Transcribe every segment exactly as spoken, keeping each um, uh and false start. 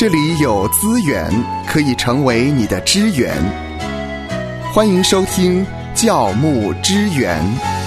这里有资源可以成为你的支援。欢迎收听教牧支援。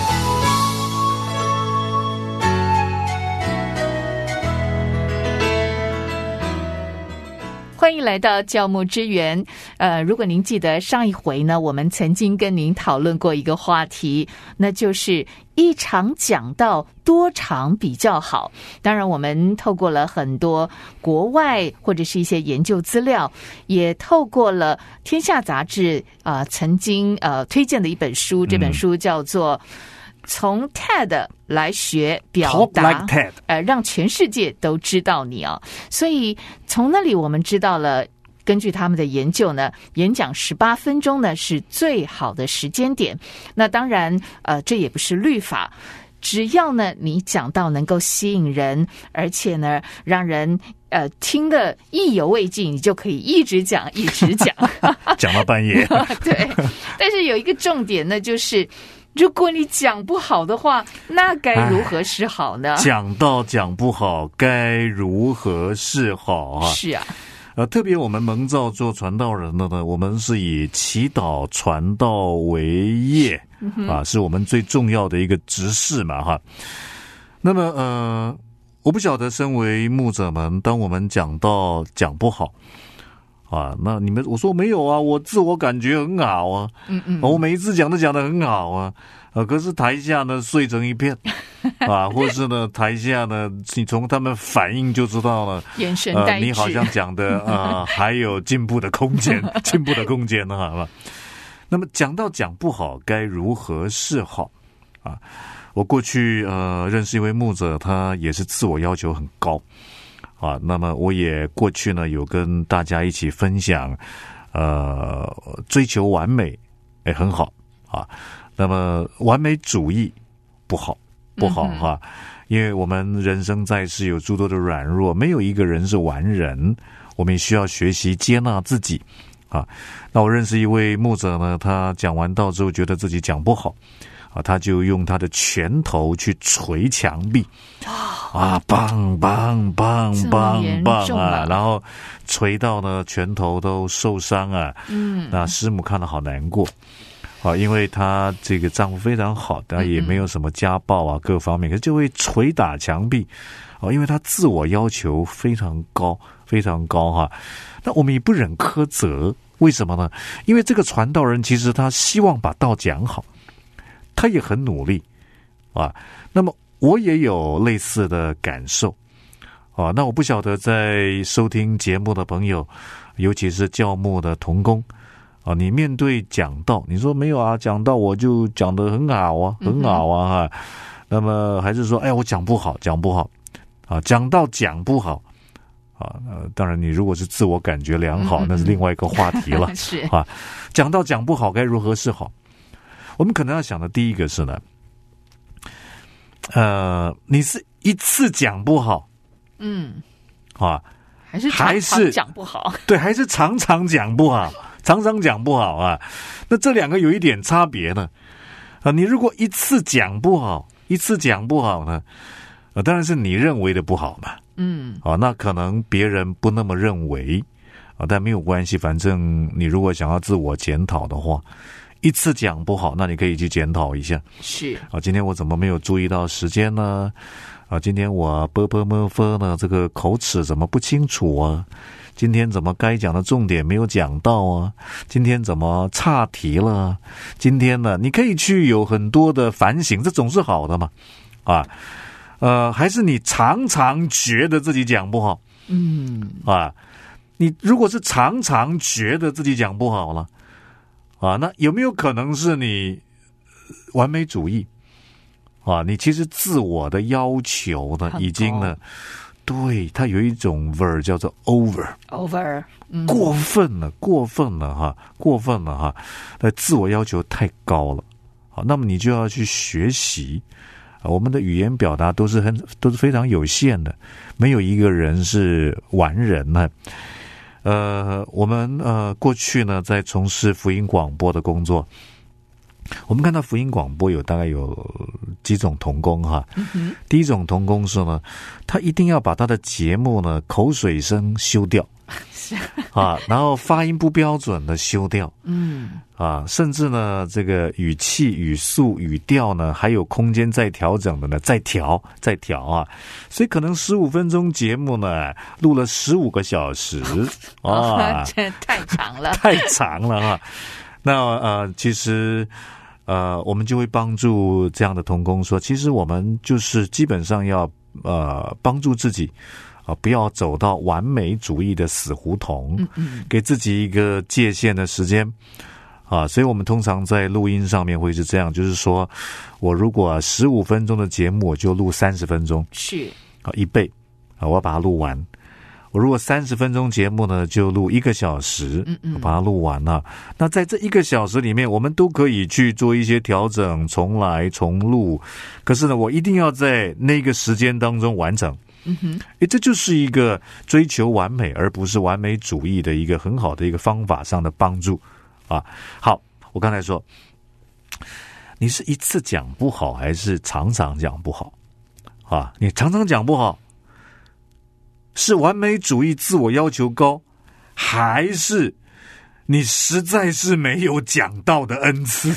欢迎来到教牧支援。呃，如果您记得上一回呢，我们曾经跟您讨论过一个话题，那就是一场讲道多场比较好。当然我们透过了很多国外或者是一些研究资料，也透过了天下杂志啊、呃、曾经呃推荐的一本书，这本书叫做从 T E D 来学表达， like 呃，让全世界都知道你哦。所以从那里我们知道了，根据他们的研究呢，演讲十八分钟呢是最好的时间点。那当然，呃，这也不是律法。只要呢，你讲到能够吸引人，而且呢，让人呃听得意犹未尽，你就可以一直讲，一直讲， 讲到半夜。 对，但是有一个重点呢，就是如果你讲不好的话，那该如何是好呢？ 讲到讲不好，该如何是好啊？ 是啊。 呃，特别我们蒙召做传道人的呢，我们是以祈祷传道为业、嗯、啊，是我们最重要的一个职事嘛哈。那么呃，我不晓得身为牧者们，当我们讲到讲不好啊，那你们我说没有啊，我自我感觉很好啊，嗯嗯，我每一次讲都讲得很好啊，呃，可是台下呢碎成一片。啊，或是呢，台下呢，你从他们反应就知道了， 眼神呆滞、呃， 你好像讲的啊、呃，还有进步的空间，进步的空间呢，好吧？那么讲到讲不好，该如何是好啊？我过去呃认识一位牧者，他也是自我要求很高啊。那么我也过去呢有跟大家一起分享，呃，追求完美也很好啊。那么完美主义不好。不好哈，因为我们人生在世有诸多的软弱，没有一个人是完人，我们也需要学习接纳自己啊。那我认识一位牧者呢，他讲完道之后觉得自己讲不好啊，他就用他的拳头去捶墙壁啊，棒棒棒棒棒啊，然后捶到呢拳头都受伤啊。嗯，那师母看了好难过。啊，因为她这个丈夫非常好，但也没有什么家暴啊，各方面，可是就会捶打墙壁，哦，因为她自我要求非常高，非常高哈。那我们也不忍苛责，为什么呢？因为这个传道人其实他希望把道讲好，他也很努力啊。那么我也有类似的感受啊。那我不晓得在收听节目的朋友，尤其是教牧的同工。啊，你面对讲道，你说没有啊？讲道我就讲得很好啊，很好啊哈、嗯。那么还是说，哎，我讲不好，讲不好啊，讲道讲不好啊。呃，当然，你如果是自我感觉良好，嗯、那是另外一个话题了。 是啊，讲道讲不好，该如何是好？我们可能要想的第一个是呢，呃，你是一次讲不好，嗯，啊， 还是常常讲不好？ 对，还是常常讲不好。常常讲不好啊，那这两个有一点差别呢。啊，你如果一次讲不好，一次讲不好呢，啊，当然是你认为的不好嘛。嗯，啊，那可能别人不那么认为啊，但没有关系，反正你如果想要自我检讨的话，一次讲不好，那你可以去检讨一下。 是啊，今天我怎么没有注意到时间呢？啊，今天我啵啵么啵呢，这个口齿怎么不清楚啊？今天怎么该讲的重点没有讲到啊？今天怎么岔题了？今天呢，你可以去有很多的反省，这总是好的嘛，啊，呃，还是你常常觉得自己讲不好，嗯，啊，你如果是常常觉得自己讲不好了，啊，那有没有可能是你完美主义？啊，你其实自我的要求呢，已经呢。对，它有一种味儿叫做 over over、嗯、 过分了过分了哈过分了哈，呃，自我要求太高了。好，那么你就要去学习啊，我们的语言表达都是很都是非常有限的，没有一个人是完人呢。呃，我们呃过去呢在从事福音广播的工作， 我们看到福音广播有大概有几种同工哈，嗯、第一种同工是呢，他一定要把他的节目呢口水声修掉，啊，然后发音不标准的修掉，嗯，啊，甚至呢这个语气、语速、语调呢，还有空间再调整的呢，再调再调啊，所以可能十五分钟节目呢录了十五个小时啊， 这太长了， 太长了哈。那呃，其实。呃，我们就会帮助这样的同工说，其实我们就是基本上要呃帮助自己啊、呃，不要走到完美主义的死胡同，嗯嗯，给自己一个界限的时间啊。所以我们通常在录音上面会是这样，就是说我如果十五分钟的节目，我就录三十分钟， 是啊，一倍啊，我要把它录完。我如果三十分钟节目呢，就录一个小时，嗯嗯，我把它录完了。那在这一个小时里面，我们都可以去做一些调整，重来重录。可是呢，我一定要在那个时间当中完成。嗯哼，诶，这就是一个追求完美，而不是完美主义的一个很好的一个方法上的帮助啊。好，我刚才说，你是一次讲不好，还是常常讲不好啊？你常常讲不好。是完美主义自我要求高，还是你实在是没有讲到的恩赐？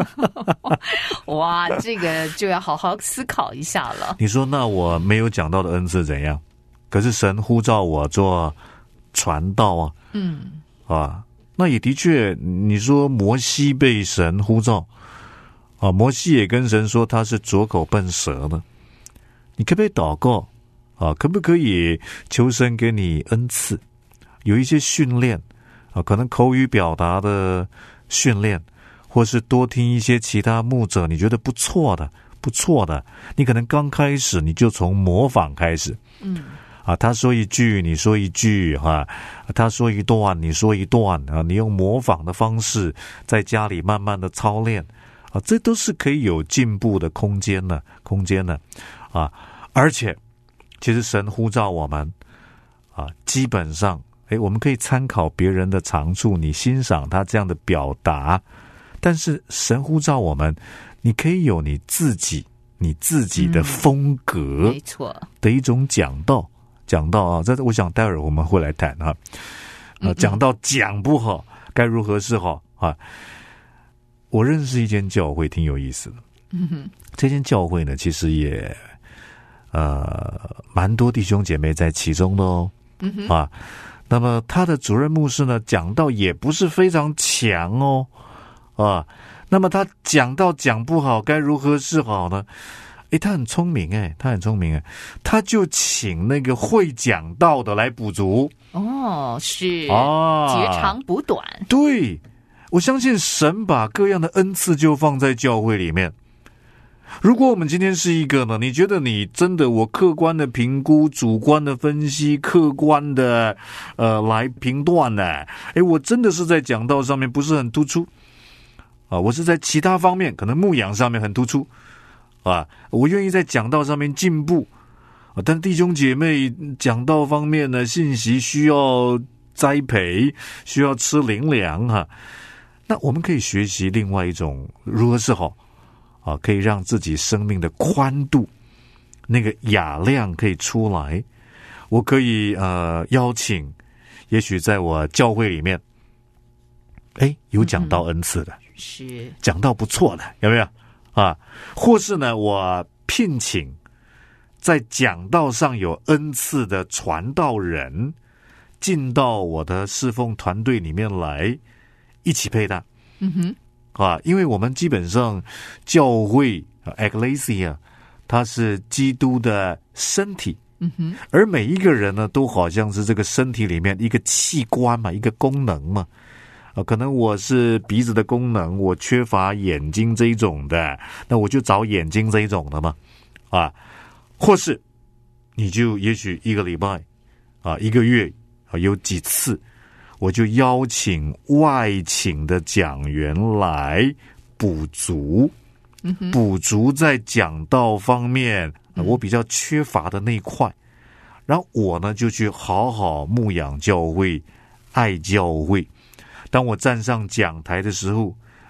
哇，这个就要好好思考一下了。 你说那我没有讲到的恩赐怎样？可是神呼召我做传道啊，嗯啊，那也的确，你说摩西被神呼召啊，摩西也跟神说他是拙口笨舌的，你可不可以祷告？啊，可不可以求神给你恩赐，有一些训练啊，可能口语表达的训练，或是多听一些其他牧者你觉得不错的不错的，你可能刚开始你就从模仿开始，嗯，啊，他说一句你说一句哈、啊，他说一段你说一段啊，你用模仿的方式在家里慢慢的操练啊，这都是可以有进步的空间的空间的啊，而且。其实神呼召我们啊，基本上诶我们可以参考别人的长处，你欣赏他这样的表达，但是神呼召我们，你可以有你自己你自己的风格， 嗯、没错的一种讲道讲道啊，这我想待会儿我们会来谈啊，呃，讲到讲不好该如何是好啊。我认识一间教会挺有意思的，嗯哼，这间教会呢其实也呃，蛮多弟兄姐妹在其中的哦，嗯哼啊，那么他的主任牧师呢，讲道也不是非常强哦，啊，那么他讲道讲不好，该如何是好呢？诶，他很聪明诶，他很聪明诶，他就请那个会讲道的来补足。 哦，是啊， 截长补短。 对，我相信神把各样的恩赐就放在教会里面。如果我们今天是一个呢，你觉得你真的我客观的评估、主观的分析、客观的呃来评断呢？诶，我真的是在讲道上面不是很突出啊，我是在其他方面可能牧养上面很突出啊，我愿意在讲道上面进步啊，但弟兄姐妹讲道方面呢，信息需要栽培，需要吃灵粮哈、啊，那我们可以学习另外一种如何是好。啊，可以让自己生命的宽度，那个雅量可以出来。我可以呃邀请，也许在我教会里面，哎，有讲道恩赐的，嗯、 是讲道不错的，有没有啊？或是呢，我聘请在讲道上有恩赐的传道人，进到我的侍奉团队里面来，一起配搭。嗯哼。啊，因为我们基本上教会 Ecclesia 它是基督的身体，嗯哼，而每一个人呢都好像是这个身体里面一个器官嘛，一个功能嘛。啊，可能我是鼻子的功能，我缺乏眼睛这一种的，那我就找眼睛这一种的嘛。啊，或是你就也许一个礼拜啊，一个月啊有几次。我就邀请外请的讲员来补足，嗯、补足在讲道方面、嗯、我比较缺乏的那一块，然后我呢就去好好牧养教会，爱教会。当我站上讲台的时候，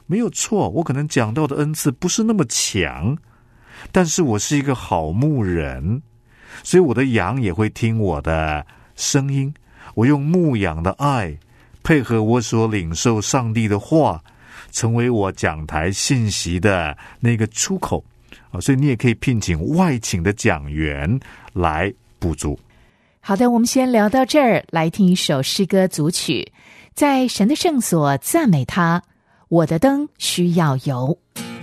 没有错，我可能讲道的恩赐不是那么强，但是我是一个好牧人，所以我的羊也会听我的声音。我用牧养的爱配合我所领受上帝的话，成为我讲台信息的那个出口啊，所以你也可以聘请外请的讲员来补足。 好的，我们先聊到这儿，来听一首诗歌组曲，在神的圣所赞美他，我的灯需要油。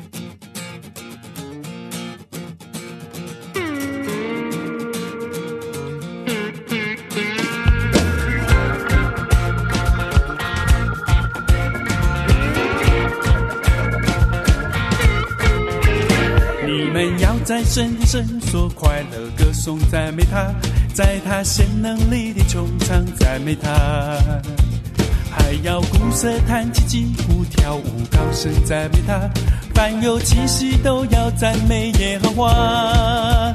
你们要在神的圣所快乐歌颂赞美他，在他显能力的穹苍赞美他，还要鼓瑟弹琴击鼓跳舞高声赞美他，凡有气息都要赞美耶和华。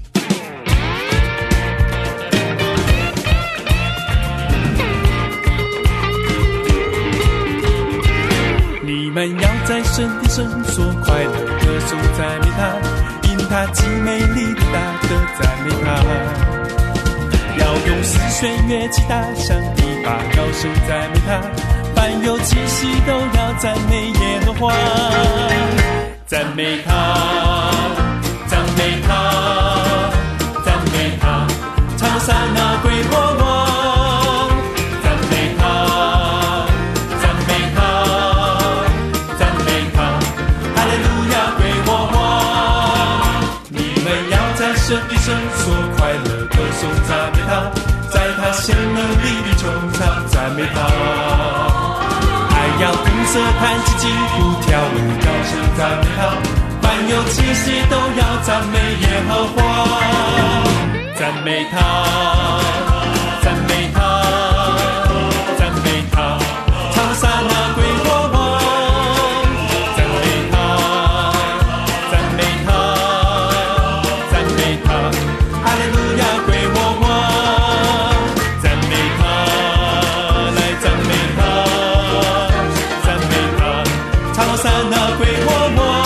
你们要在神的圣所快乐歌颂赞美他，因他极美丽的大德赞美他，要用丝弦乐器大响的把高声赞美他，凡有气息都要赞美耶和华。赞美他，赞美他，赞美他，唱撒那归国王。赞美他，赞美他，赞美他，哈利路亚归我王。你们要在神的圣所快乐歌颂赞美他，在他显能力的穹苍赞美他，还要鼓瑟弹琴击鼓跳舞高声赞美他，凡有气息都要赞美耶和华。赞美他，赞美他，赞美他，唱撒那归国王。赞美他，赞美他，赞美他，哈利路亚归我王。赞美他，来赞美他，赞美他，唱撒那归我王。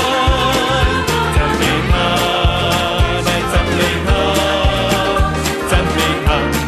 赞美他，来赞美他，赞美他，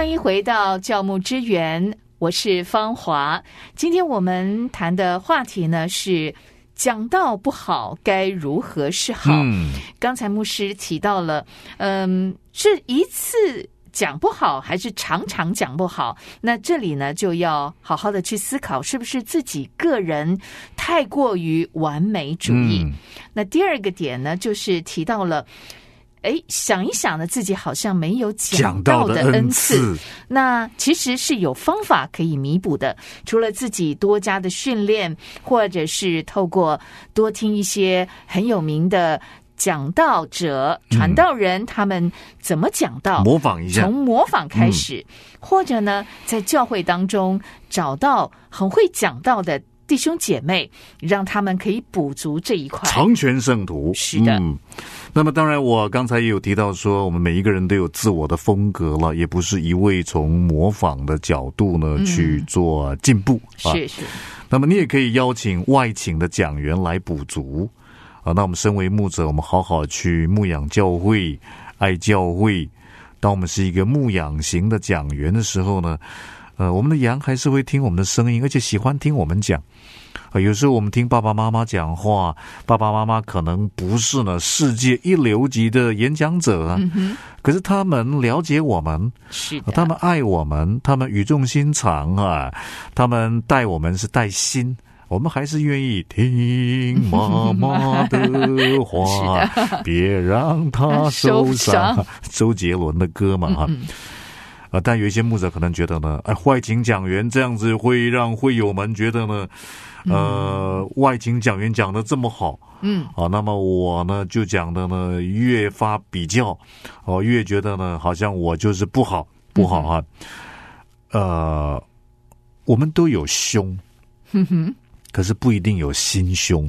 欢迎回到教牧之源，我是芳华。今天我们谈的话题呢是讲道不好该如何是好。嗯，刚才牧师提到了，嗯，是一次讲不好还是常常讲不好？那这里呢就要好好的去思考，是不是自己个人太过于完美主义。嗯，那第二个点呢就是提到了哎，想一想呢，自己好像没有讲道的恩赐，那其实是有方法可以弥补的。除了自己多加的训练，或者是透过多听一些很有名的讲道者、传道人，嗯，他们怎么讲道， 模仿一下， 从模仿开始，嗯，或者呢，在教会当中找到很会讲道的弟兄姐妹，让他们可以补足这一块， 成全圣徒。 是的。 嗯，那么当然我刚才也有提到说，我们每一个人都有自我的风格了，也不是一味从模仿的角度呢，嗯，去做进步。啊， 是是。 那么你也可以邀请外请的讲员来补足。啊，那我们身为牧者，我们好好去牧养教会，爱教会。当我们是一个牧养型的讲员的时候呢，呃，我们的羊还是会听我们的声音，而且喜欢听我们讲。呃、有时候我们听爸爸妈妈讲话，爸爸妈妈可能不是呢世界一流级的演讲者啊，嗯，可是他们了解我们， 是的， 呃、他们爱我们，他们语重心长啊，他们带我们是带心，我们还是愿意听妈妈的话，别让她受伤。周杰伦的歌嘛，哈。嗯嗯啊，但有一些牧者可能觉得呢，哎，外请讲员这样子会让会友们觉得呢，呃，嗯，外请讲员讲的这么好，嗯，啊，那么我呢就讲的呢越发比较，哦，啊，越觉得呢好像我就是不好不好啊，嗯，呃，我们都有胸，嗯哼，可是不一定有心胸，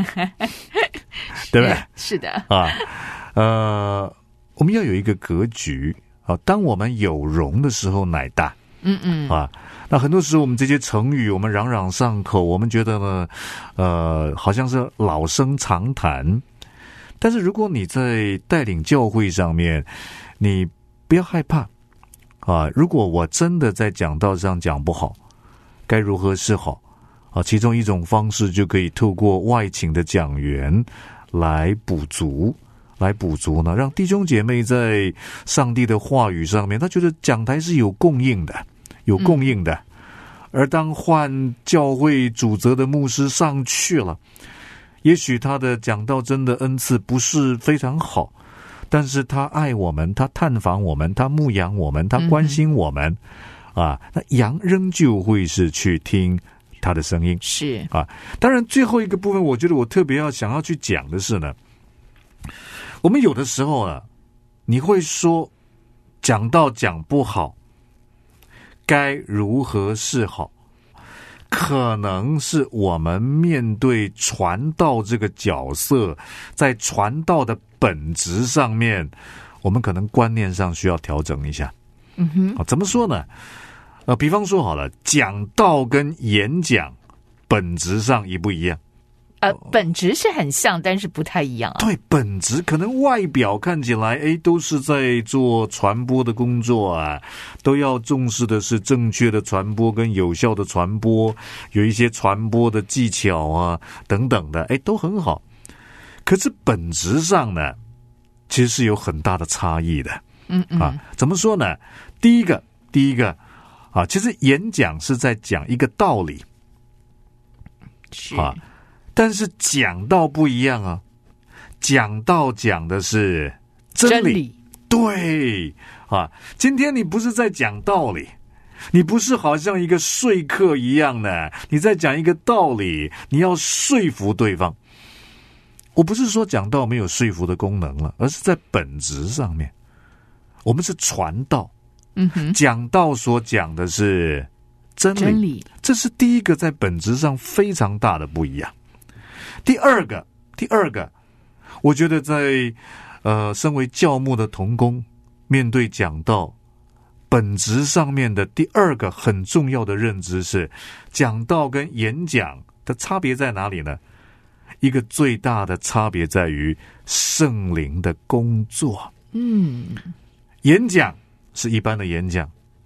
对不对？ 是的啊，呃，我们要有一个格局。啊，当我们有容的时候乃大，嗯嗯，啊，那很多时候我们这些成语我们朗朗上口，我们觉得呢，呃，好像是老生常谈。但是如果你在带领教会上面，你不要害怕啊。如果我真的在讲道上讲不好，该如何是好啊？其中一种方式就可以透过外请的讲员来补足。来补足呢，让弟兄姐妹在上帝的话语上面，他觉得讲台是有供应的，有供应的。嗯，而当换教会主责的牧师上去了，也许他的讲道真的恩赐不是非常好，但是他爱我们，他探访我们，他牧养我们，他关心我们，嗯，啊，那羊仍旧会是去听他的声音。 是啊，当然最后一个部分，我觉得我特别要想要去讲的是呢，我们有的时候啊，你会说讲道讲不好，该如何是好？可能是我们面对传道这个角色，在传道的本质上面，我们可能观念上需要调整一下。嗯哼，啊，怎么说呢？呃，比方说好了，讲道跟演讲本质上一不一样？ 呃，本质是很像，但是不太一样啊。 对，本质可能外表看起来，哎，都是在做传播的工作啊，都要重视的是正确的传播跟有效的传播，有一些传播的技巧啊等等的，哎，都很好。可是本质上呢，其实是有很大的差异的。嗯嗯，啊，怎么说呢？第一个，第一个啊，其实演讲是在讲一个道理， 是啊。但是讲道不一样啊，讲道讲的是真理， 真理对啊。今天你不是在讲道理，你不是好像一个说客一样的，你在讲一个道理，你要说服对方。我不是说讲道没有说服的功能了，而是在本质上面，我们是传道，嗯哼，讲道所讲的是真理， 真理， 这是第一个在本质上非常大的不一样。第二个，第二个，我觉得在呃，身为教牧的同工，面对讲道，本质上面的第二个很重要的认知是，讲道跟演讲的差别在哪里呢？一个最大的差别在于圣灵的工作。嗯，演讲是一般的演讲，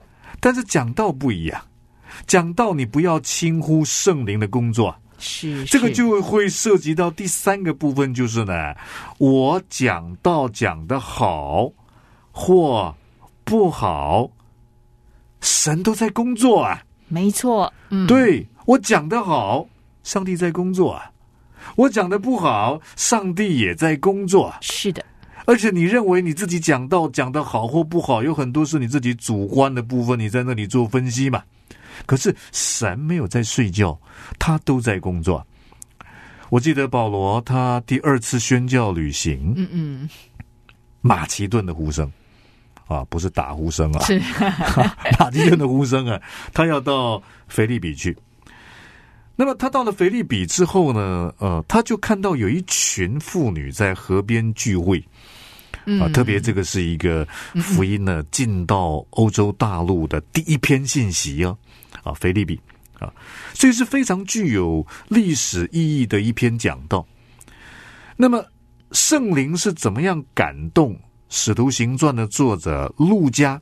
但是讲道不一样，讲道你不要轻忽圣灵的工作。 是， 这个就会涉及到第三个部分，就是呢，我讲道讲得好或不好，神都在工作啊。 没错，嗯， 对，我讲得好，上帝在工作啊；我讲得不好，上帝也在工作。 是的。 而且你认为你自己讲道讲得好或不好，有很多是你自己主观的部分，你在那里做分析嘛。可是神没有在睡觉，他都在工作。我记得保罗他第二次宣教旅行， 嗯嗯， 马其顿的呼声啊，不是打呼声啊， 是马其顿的呼声啊，他要到腓立比去。那么他到了腓立比之后呢，呃，他就看到有一群妇女在河边聚会。啊，特别这个是一个福音呢进到欧洲大陆的第一篇信息啊，啊，腓立比啊，所以是非常具有历史意义的一篇讲道。那么圣灵是怎么样感动使徒行传的作者路加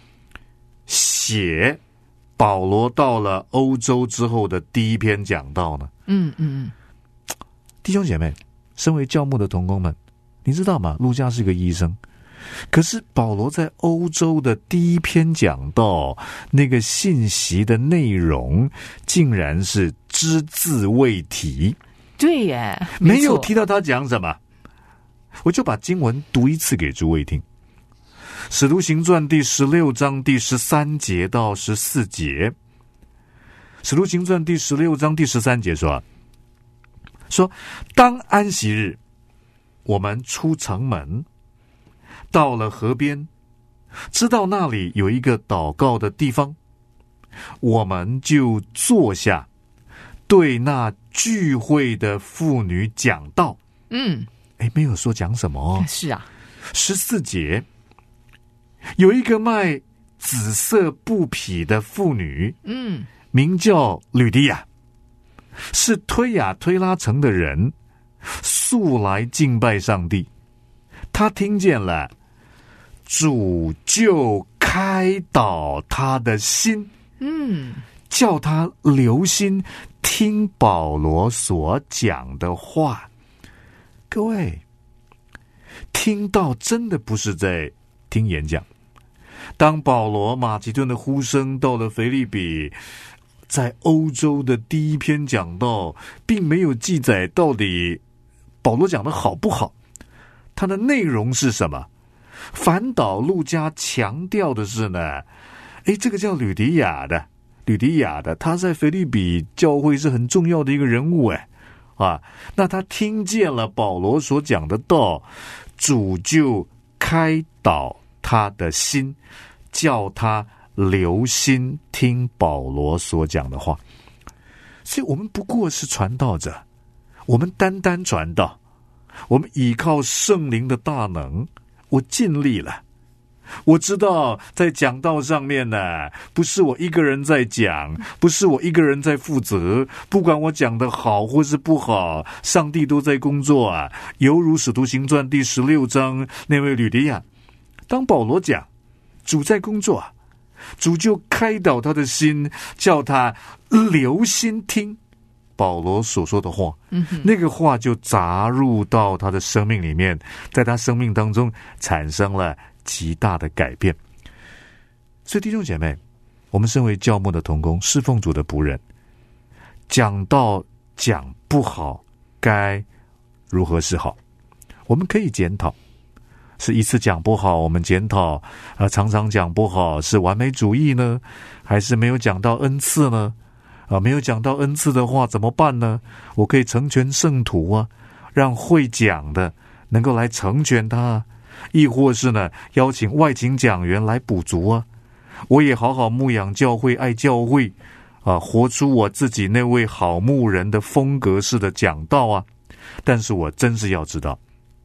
写保罗到了欧洲之后的第一篇讲道呢？ 嗯嗯， 弟兄姐妹，身为教牧的同工们，你知道吗？路加是个医生，可是保罗在欧洲的第一篇讲道，那个信息的内容竟然是只字未提。 对耶， 没有提到他讲什么。我就把经文读一次给诸位听。使徒行传第十六章第十三节到十四节。使徒行传第十六章第十三节说，说当安息日，我们出城门，到了河边，知道那里有一个祷告的地方，我们就坐下，对那聚会的妇女讲道。 嗯， 哎，没有说讲什么。 是啊。 十四节，有一个卖紫色布匹的妇女， 嗯， 名叫吕迪亚，是推雅推拉城的人，素来敬拜上帝。他听见了，主就开导他的心， 嗯， 叫他留心听保罗所讲的话。各位，听到真的不是在听演讲。当保罗马其顿的呼声到了腓立比，在欧洲的第一篇讲道，并没有记载到底保罗讲的好不好，它的内容是什么。反倒路加强调的是呢，诶，这个叫吕迪亚的吕迪亚的他在腓立比教会是很重要的一个人物。诶啊，那他听见了保罗所讲的道，主就开导他的心，叫他留心听保罗所讲的话。所以我们不过是传道者，我们单单传道，我们依靠圣灵的大能，我尽力了。我知道在讲道上面呢，不是我一个人在讲，不是我一个人在负责，不管我讲的好或是不好，上帝都在工作啊。犹如使徒行传第十六章那位吕迪亚，当保罗讲主在工作，主就开导他的心，叫他留心听保罗所说的话，嗯，那个话就砸入到他的生命里面，在他生命当中产生了极大的改变。所以弟兄姐妹，我们身为教牧的同工，侍奉主的仆人，讲道讲不好该如何是好？我们可以检讨，是一次讲不好我们检讨，啊，常常讲不好是完美主义呢，还是没有讲到恩赐呢？啊，没有讲到恩赐的话怎么办呢？我可以成全圣徒啊，让会讲的能够来成全他，亦或是呢邀请外勤讲员来补足啊。我也好好牧养教会，爱教会啊，活出我自己那位好牧人的风格式的讲道啊。但是我真是要知道，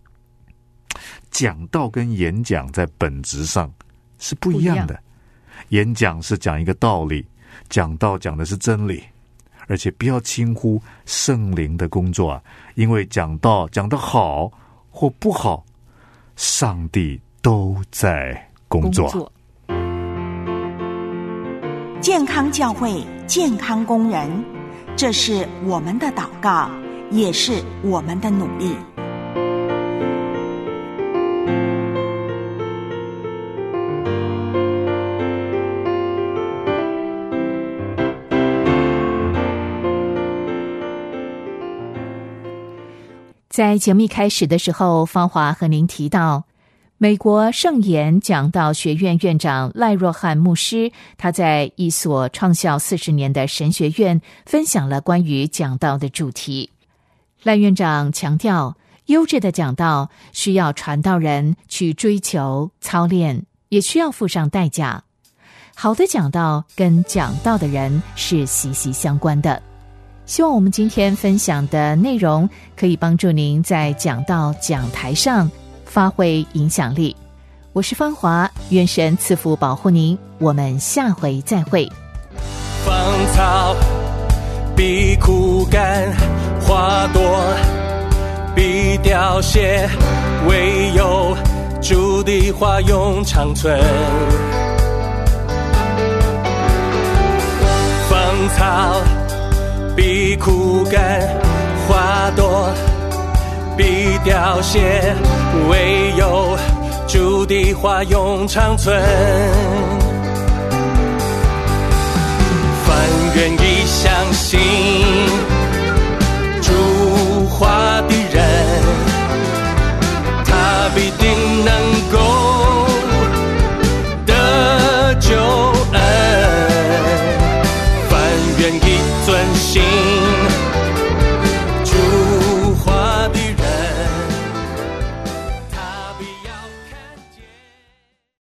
讲道跟演讲在本质上是不一样的。演讲是讲一个道理，讲道讲的是真理。而且不要轻忽圣灵的工作啊，因为讲道讲得好或不好，上帝都在工作。工作健康教会，健康工人，这是我们的祷告，也是我们的努力。 在节目一开始的时候，芳华和您提到美国圣言讲道学院院长赖若汉牧师，他在一所创校四十年的神学院分享了关于讲道的主题。赖院长强调，优质的讲道需要传道人去追求操练，也需要付上代价。好的讲道跟讲道的人是息息相关的。希望我们今天分享的内容可以帮助您在讲道讲台上发挥影响力。我是芳华，愿神赐福保护您，我们下回再会。 芳草必枯干，花朵必凋谢，唯有主的话永长存。芳草必枯干，花朵必凋谢，唯有主的话永长存。凡愿意相信主话